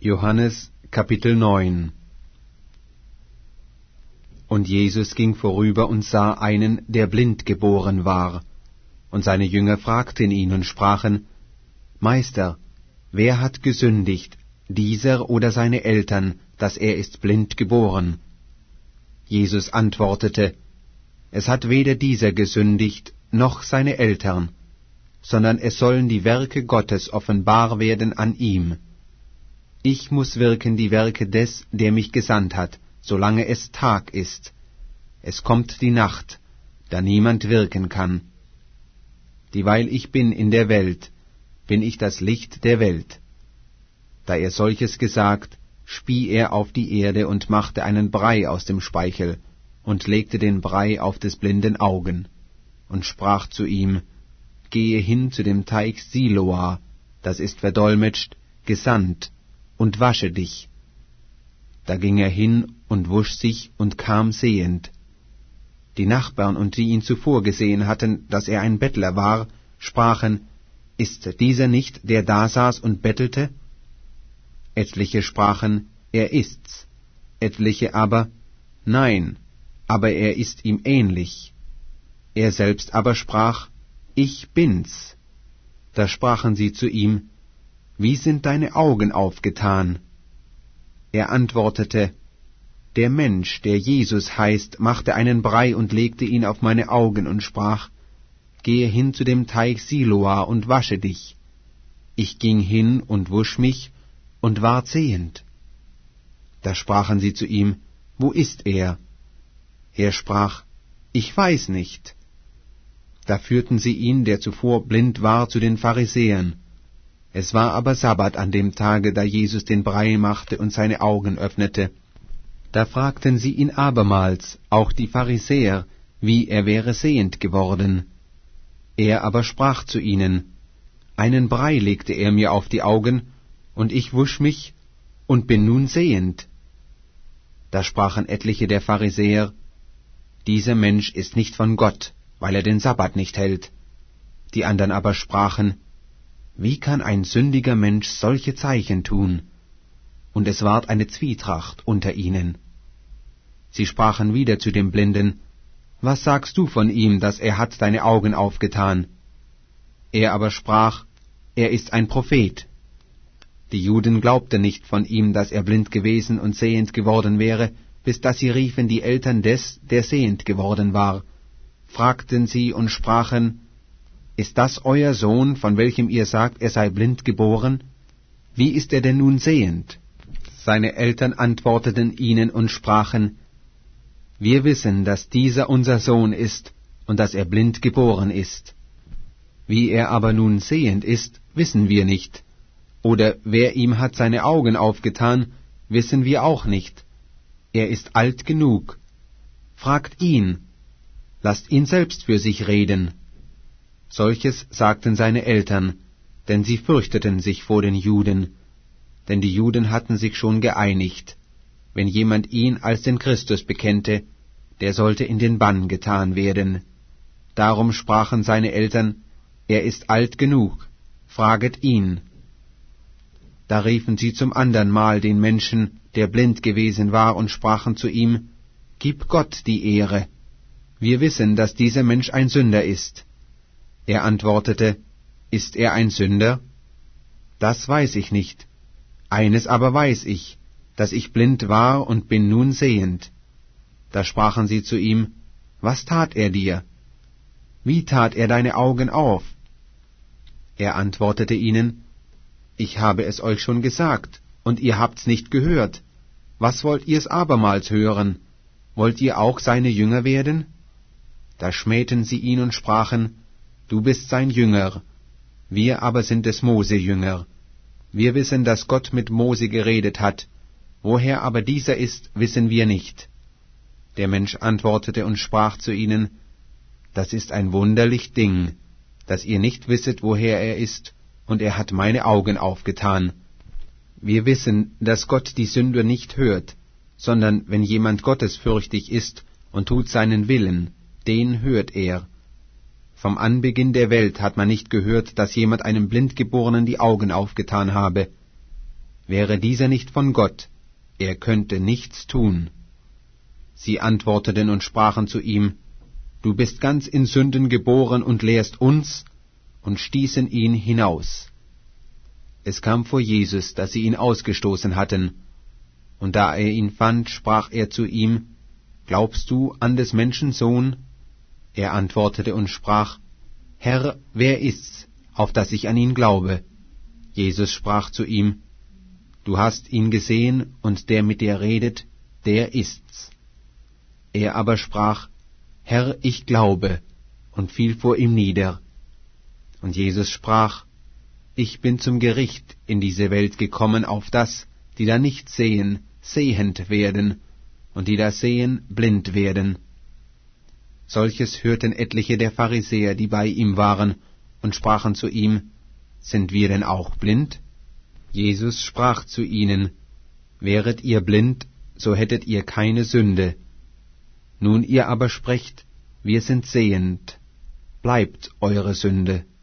Johannes Kapitel 9. Und Jesus ging vorüber und sah einen, der blind geboren war. Und seine Jünger fragten ihn und sprachen: Meister, wer hat gesündigt, dieser oder seine Eltern, dass er ist blind geboren? Jesus antwortete: Es hat weder dieser gesündigt, noch seine Eltern, sondern es sollen die Werke Gottes offenbar werden an ihm. Ich muß wirken die Werke des, der mich gesandt hat, solange es Tag ist. Es kommt die Nacht, da niemand wirken kann. Dieweil ich bin in der Welt, bin ich das Licht der Welt. Da er solches gesagt, spie er auf die Erde und machte einen Brei aus dem Speichel und legte den Brei auf des blinden Augen und sprach zu ihm: Gehe hin zu dem Teich Siloa, das ist verdolmetscht, gesandt, und wasche dich. Da ging er hin und wusch sich und kam sehend. Die Nachbarn und die ihn zuvor gesehen hatten, dass er ein Bettler war, sprachen: Ist dieser nicht, der da saß und bettelte? Etliche sprachen: Er ist's. Etliche aber: Nein, aber er ist ihm ähnlich. Er selbst aber sprach: Ich bin's. Da sprachen sie zu ihm: Wie sind deine Augen aufgetan? Er antwortete: Der Mensch, der Jesus heißt, machte einen Brei und legte ihn auf meine Augen und sprach: Gehe hin zu dem Teich Siloa und wasche dich. Ich ging hin und wusch mich und ward sehend. Da sprachen sie zu ihm: Wo ist er? Er sprach: Ich weiß nicht. Da führten sie ihn, der zuvor blind war, zu den Pharisäern. Es war aber Sabbat an dem Tage, da Jesus den Brei machte und seine Augen öffnete. Da fragten sie ihn abermals, auch die Pharisäer, wie er wäre sehend geworden. Er aber sprach zu ihnen: Einen Brei legte er mir auf die Augen, und ich wusch mich und bin nun sehend. Da sprachen etliche der Pharisäer: Dieser Mensch ist nicht von Gott, weil er den Sabbat nicht hält. Die andern aber sprachen: Wie kann ein sündiger Mensch solche Zeichen tun? Und es ward eine Zwietracht unter ihnen. Sie sprachen wieder zu dem Blinden: Was sagst du von ihm, dass er hat deine Augen aufgetan? Er aber sprach: Er ist ein Prophet. Die Juden glaubten nicht von ihm, dass er blind gewesen und sehend geworden wäre, bis dass sie riefen die Eltern des, der sehend geworden war, fragten sie und sprachen: Ist das euer Sohn, von welchem ihr sagt, er sei blind geboren? Wie ist er denn nun sehend? Seine Eltern antworteten ihnen und sprachen: Wir wissen, dass dieser unser Sohn ist und dass er blind geboren ist. Wie er aber nun sehend ist, wissen wir nicht. Oder wer ihm hat seine Augen aufgetan, wissen wir auch nicht. Er ist alt genug. Fragt ihn. Lasst ihn selbst für sich reden. Solches sagten seine Eltern, denn sie fürchteten sich vor den Juden. Denn die Juden hatten sich schon geeinigt: Wenn jemand ihn als den Christus bekennte, der sollte in den Bann getan werden. Darum sprachen seine Eltern: Er ist alt genug, fraget ihn. Da riefen sie zum andern Mal den Menschen, der blind gewesen war, und sprachen zu ihm: Gib Gott die Ehre. Wir wissen, dass dieser Mensch ein Sünder ist. Er antwortete: Ist er ein Sünder? Das weiß ich nicht. Eines aber weiß ich, dass ich blind war und bin nun sehend. Da sprachen sie zu ihm: Was tat er dir? Wie tat er deine Augen auf? Er antwortete ihnen: Ich habe es euch schon gesagt, und ihr habt's nicht gehört. Was wollt ihr's abermals hören? Wollt ihr auch seine Jünger werden? Da schmähten sie ihn und sprachen: Du bist sein Jünger, wir aber sind des Mose Jünger. Wir wissen, dass Gott mit Mose geredet hat, woher aber dieser ist, wissen wir nicht. Der Mensch antwortete und sprach zu ihnen: Das ist ein wunderlich Ding, dass ihr nicht wisset, woher er ist, und er hat meine Augen aufgetan. Wir wissen, dass Gott die Sünder nicht hört, sondern wenn jemand gottesfürchtig ist und tut seinen Willen, den hört er. Vom Anbeginn der Welt hat man nicht gehört, dass jemand einem Blindgeborenen die Augen aufgetan habe. wäre dieser nicht von Gott, er könnte nichts tun. Sie antworteten und sprachen zu ihm, Du bist ganz in Sünden geboren und lehrst uns, und stießen ihn hinaus. Es kam vor Jesus, dass sie ihn ausgestoßen hatten, und da er ihn fand, sprach er zu ihm, Glaubst du an des Menschen Sohn? Er antwortete und sprach, Herr, wer ist's, auf dass ich an ihn glaube? Jesus sprach zu ihm, Du hast ihn gesehen, und der mit dir redet, der ist's. Er aber sprach, Herr, ich glaube, und fiel vor ihm nieder. Und Jesus sprach, Ich bin zum Gericht in diese Welt gekommen, auf das, die da nicht sehen, sehend werden, und die da sehen, blind werden. Solches hörten etliche der Pharisäer, die bei ihm waren, und sprachen zu ihm, Sind wir denn auch blind? Jesus sprach zu ihnen, Wäret ihr blind, so hättet ihr keine Sünde. Nun ihr aber sprecht, wir sind sehend, bleibt eure Sünde.